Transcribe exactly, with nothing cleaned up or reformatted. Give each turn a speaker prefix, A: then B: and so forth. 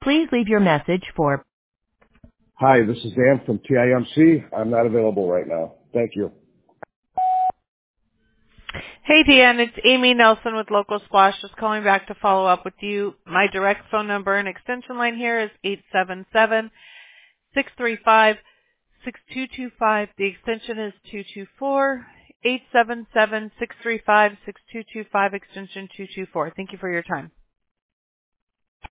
A: Please leave your message for
B: Hi, this is Dan from T I M C. I'm not available right now. Thank you.
C: Hey, Dan, it's Amy Nelson with Local Splash. Just calling back to follow up with you. My direct phone number and extension line here is eight seven seven, six three five, six two two five. The extension is two two four. eight seven seven, six three five, six two two five, extension two two four. Thank you for your time.